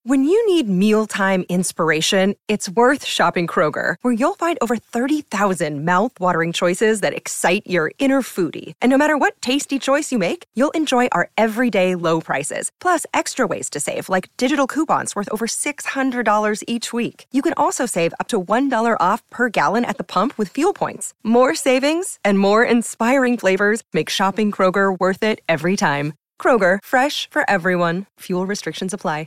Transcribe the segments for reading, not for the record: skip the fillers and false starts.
When you need mealtime inspiration, it's worth shopping Kroger, where you'll find over 30,000 mouth-watering choices that excite your inner foodie. And no matter what tasty choice you make, you'll enjoy our everyday low prices, plus extra ways to save, like digital coupons worth over $600 each week. You can also save up to $1 off per gallon at the pump with fuel points. More savings and more inspiring flavors make shopping Kroger worth it every time. Kroger, fresh for everyone. Fuel restrictions apply.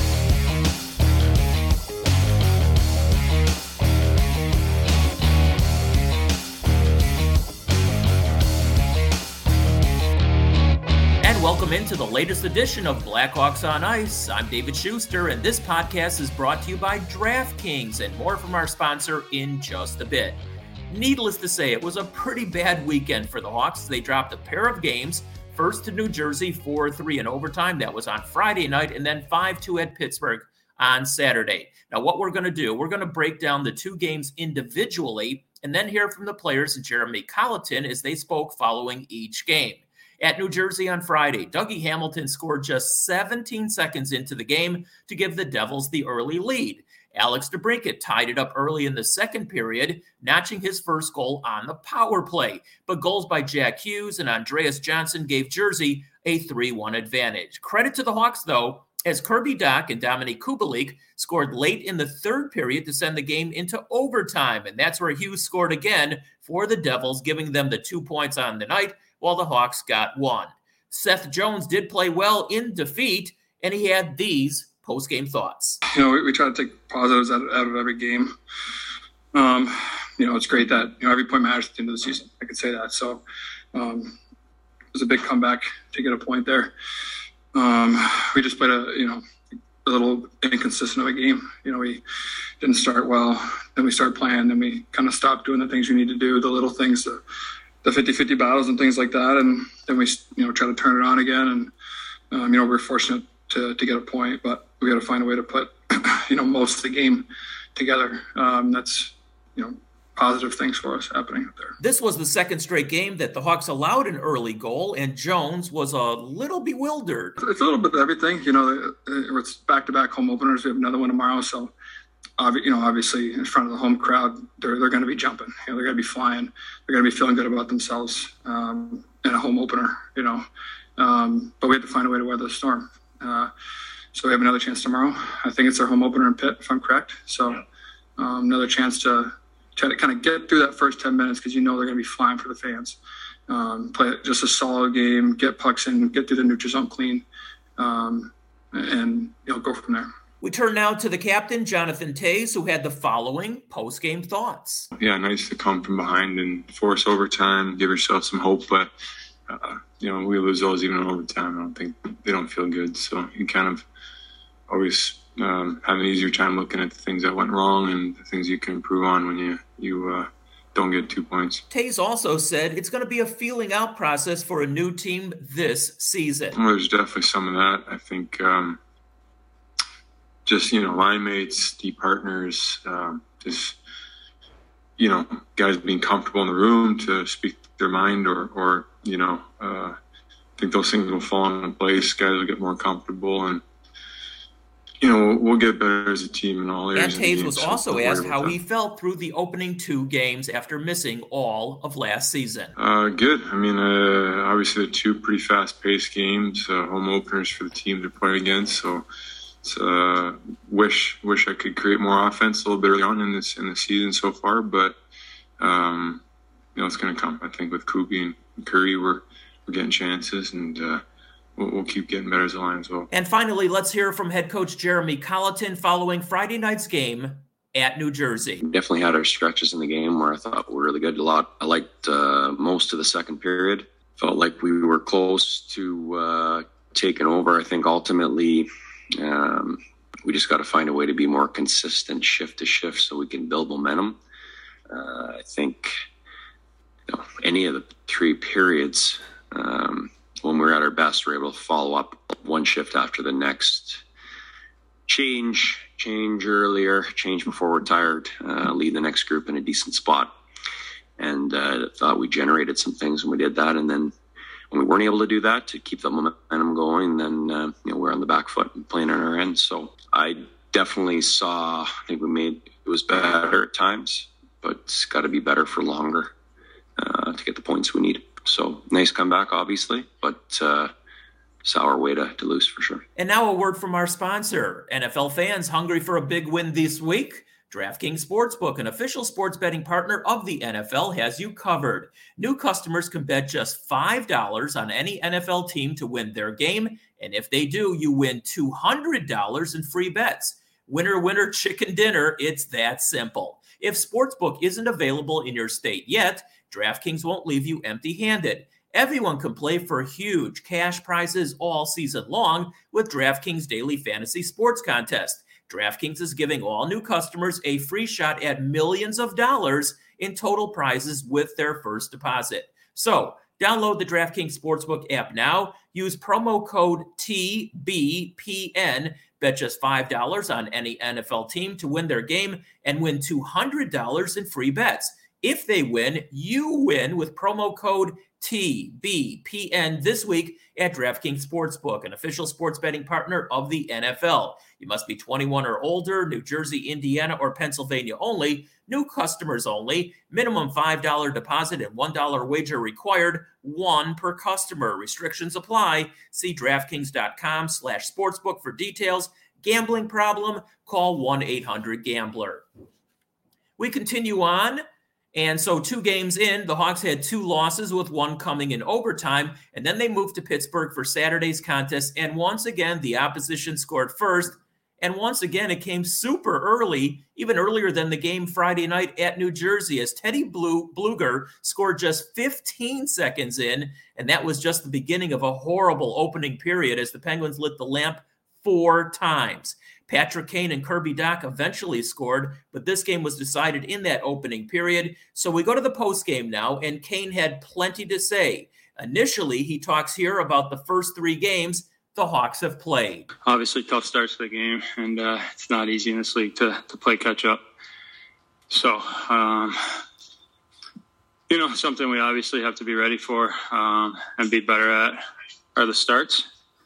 Welcome into the latest edition of Blackhawks on Ice. I'm David Schuster, and this podcast is brought to you by DraftKings, and more from our sponsor in just a bit. Needless to say, it was a pretty bad weekend for the Hawks. They dropped a pair of games, first to New Jersey 4-3 in overtime. That was on Friday night, and then 5-2 at Pittsburgh on Saturday. Now, what we're going to do, we're going to break down the two games individually, and then hear from the players and Jeremy Colliton as they spoke following each game. At New Jersey on Friday, Dougie Hamilton scored just 17 seconds into the game to give the Devils the early lead. Alex DeBrincat tied it up early in the second period, notching his first goal on the power play. But goals by Jack Hughes and Andreas Johnson gave Jersey a 3-1 advantage. Credit to the Hawks, though, as Kirby Dach and Dominik Kubalik scored late in the third period to send the game into overtime. And that's where Hughes scored again for the Devils, giving them the 2 points on the night, while the Hawks got one. Seth Jones did play well in defeat, and he had these post-game thoughts. We try to take positives out of every game. It's great that every point matters at the end of the season. I could say that. So it was a big comeback to get a point there. We just played a little inconsistent of a game. We didn't start well, then we started playing, then we kind of stopped doing the things we need to do, the little things, the 50-50 battles and things like that. And then we, try to turn it on again. And, we're fortunate to get a point, but we got to find a way to put, most of the game together. That's, positive things for us happening up there. This was the second straight game that the Hawks allowed an early goal, and Jones was a little bewildered. It's a little bit of everything. It's back-to-back home openers. We have another one tomorrow, so obviously in front of the home crowd, they're going to be jumping. They're going to be flying. They're going to be feeling good about themselves in a home opener. But we have to find a way to weather the storm. So we have another chance tomorrow. I think it's our home opener in Pitt, if I'm correct. So another chance to try to kind of get through that first 10 minutes because they're going to be flying for the fans. Play just a solid game, get pucks in, get through the neutral zone clean, and go from there. We turn now to the captain, Jonathan Toews, who had the following post-game thoughts. Yeah, nice to come from behind and force overtime, give yourself some hope. But, we lose those even in overtime. I don't think they don't feel good. So you kind of always have an easier time looking at the things that went wrong and the things you can improve on when you don't get 2 points. Tays also said it's going to be a feeling out process for a new team this season. Well, there's definitely some of that. I think line mates, deep partners, guys being comfortable in the room to speak their mind or I think those things will fall into place. Guys will get more comfortable and we'll get better as a team in all areas. And Taves was also asked how he felt through the opening two games after missing all of last season. Good. I mean, obviously the two pretty fast-paced games, home openers for the team to play against. So it's wish I could create more offense a little bit early on in the season so far, but it's going to come. I think with Kubi and Curry, we're getting chances and. We'll keep getting better as a line as well. And finally, let's hear from head coach Jeremy Colliton following Friday night's game at New Jersey. Definitely had our stretches in the game where I thought were really good. I liked most of the second period. Felt like we were close to taking over. I think ultimately we just got to find a way to be more consistent shift to shift so we can build momentum. I think any of the three periods when we were at our best, we were able to follow up one shift after the next, change earlier, change before we're tired, lead the next group in a decent spot. And thought we generated some things when we did that. And then we weren't able to do that to keep the momentum going, then we're on the back foot and playing on our end. So I definitely saw, I think it was better at times, but it's got to be better for longer to get the points we need. So nice comeback, obviously, but sour way to lose for sure. And now a word from our sponsor. NFL fans hungry for a big win this week? DraftKings Sportsbook, an official sports betting partner of the NFL, has you covered. New customers can bet just $5 on any NFL team to win their game, and if they do, you win $200 in free bets. Winner, winner, chicken dinner, it's that simple. If Sportsbook isn't available in your state yet, DraftKings won't leave you empty-handed. Everyone can play for huge cash prizes all season long with DraftKings Daily Fantasy Sports Contest. DraftKings is giving all new customers a free shot at millions of dollars in total prizes with their first deposit. So, download the DraftKings Sportsbook app now. Use promo code TBPN. Bet just $5 on any NFL team to win their game and win $200 in free bets. If they win, you win with promo code TBPN this week at DraftKings Sportsbook, an official sports betting partner of the NFL. You must be 21 or older, New Jersey, Indiana, or Pennsylvania only, new customers only, minimum $5 deposit and $1 wager required, one per customer. Restrictions apply. See DraftKings.com/sportsbook for details. Gambling problem? Call 1-800-GAMBLER. We continue on. And so 2 games in, the Hawks had 2 losses with one coming in overtime, and then they moved to Pittsburgh for Saturday's contest, and once again, the opposition scored first, and once again, it came super early, even earlier than the game Friday night at New Jersey, as Teddy Bluger scored just 15 seconds in, and that was just the beginning of a horrible opening period as the Penguins lit the lamp 4 times. Patrick Kane and Kirby Dach eventually scored, but this game was decided in that opening period. So we go to the postgame now, and Kane had plenty to say. Initially, he talks here about the first 3 games the Hawks have played. Obviously, tough starts to the game, and it's not easy in this league to play catch-up. So, something we obviously have to be ready for and be better at are the starts.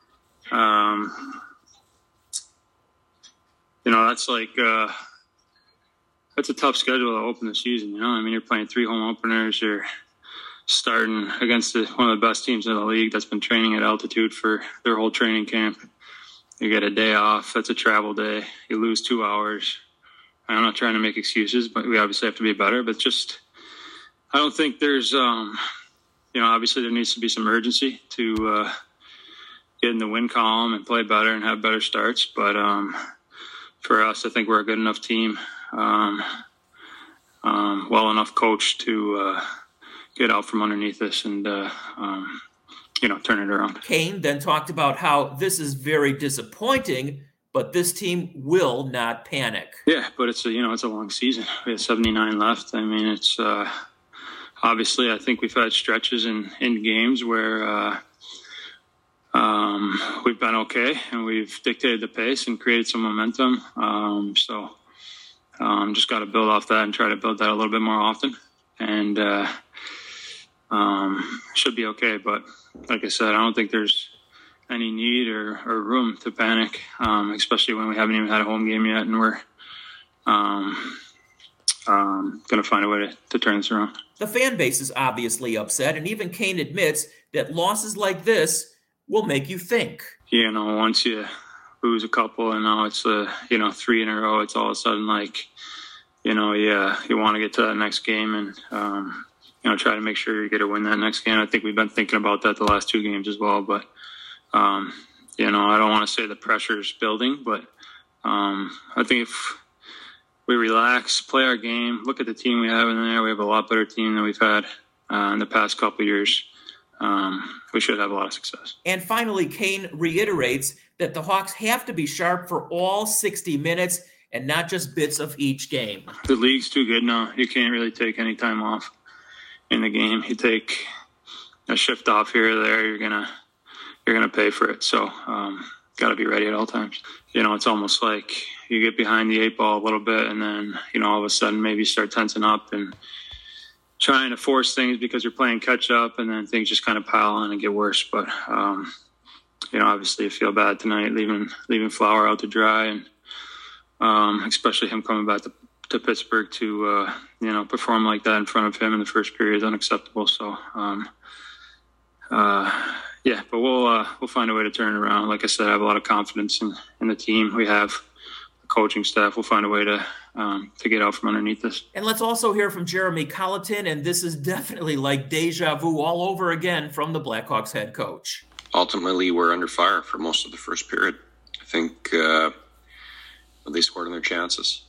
That's a tough schedule to open the season. You're playing 3 home openers. You're starting against one of the best teams in the league that's been training at altitude for their whole training camp. You get a day off. That's a travel day. You lose 2 hours. I'm not trying to make excuses, but we obviously have to be better. But I don't think there's, obviously there needs to be some urgency to get in the win column and play better and have better starts. But for us, I think we're a good enough team, well enough coached to get out from underneath us and, turn it around. Kane then talked about how this is very disappointing, but this team will not panic. Yeah, but it's a long season. We have 79 left. It's obviously, I think we've had stretches in games where we've been okay and we've dictated the pace and created some momentum. Just got to build off that and try to build that a little bit more often, and should be okay. But like I said, I don't think there's any need or room to panic, especially when we haven't even had a home game yet, and we're going to find a way to turn this around. The fan base is obviously upset, and even Kane admits that losses like this will make you think. Once you lose a couple and now it's 3 in a row, it's all of a sudden you want to get to that next game and try to make sure you get a win that next game. I think we've been thinking about that the last 2 games as well, but I don't want to say the pressure's building, but I think if we relax, play our game, look at the team we have in there, we have a lot better team than we've had in the past couple of years. We should have a lot of success. And finally, Kane reiterates that the Hawks have to be sharp for all 60 minutes and not just bits of each game. The league's too good now. You can't really take any time off in the game. You take a shift off here or there, you're gonna pay for it. So got to be ready at all times. It's almost like you get behind the 8 ball a little bit, and then all of a sudden maybe start tensing up and trying to force things because you're playing catch up, and then things just kind of pile on and get worse. But obviously you feel bad tonight leaving Flower out to dry, and especially him coming back to Pittsburgh to perform like that in front of him in the first period is unacceptable. So but we'll find a way to turn it around. Like I said, I have a lot of confidence in the team we have, the coaching staff. We'll find a way to get out from underneath this. And let's also hear from Jeremy Colleton, and this is definitely like deja vu all over again from the Blackhawks head coach. Ultimately, we're under fire for most of the first period. I think they scored on their chances.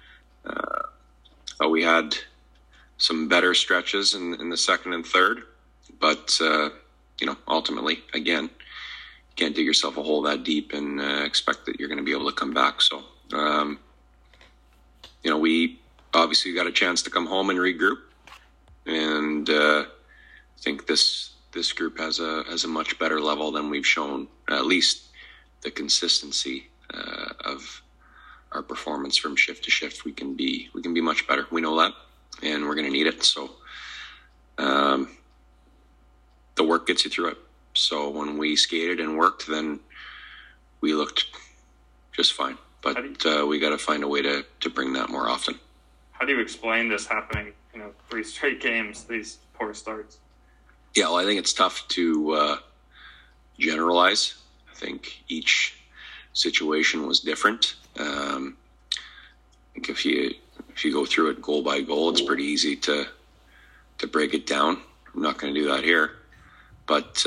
We had some better stretches in the second and third, but ultimately, again, you can't dig yourself a hole that deep and expect that you're going to be able to come back. So, we obviously got a chance to come home and regroup, and I think this group has a much better level than we've shown. At least the consistency of our performance from shift to shift, we can be much better. We know that, and we're going to need it. So the work gets you through it. So when we skated and worked, then we looked just fine. But we got to find a way to bring that more often. How do you explain this happening, 3 straight games, these poor starts? Yeah, well, I think it's tough to generalize. I think each situation was different. I think if you go through it goal by goal, it's pretty easy to break it down. I'm not going to do that here, but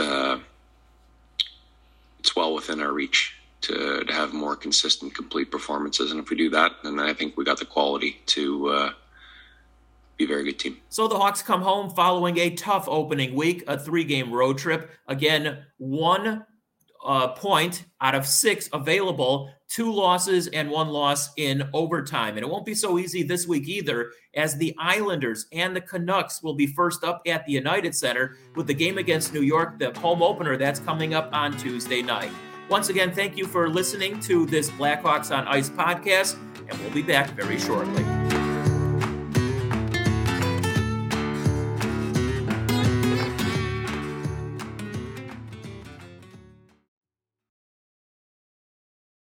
it's well within our reach to have more consistent, complete performances. And if we do that, then I think we got the quality to be a very good team. So the Hawks come home following a tough opening week, a 3-game road trip. Again, 1 point out of 6 available, 2 losses and 1 loss in overtime. And it won't be so easy this week either, as the Islanders and the Canucks will be first up at the United Center with the game against New York, the home opener that's coming up on Tuesday night. Once again, thank you for listening to this Blackhawks on Ice podcast, and we'll be back very shortly.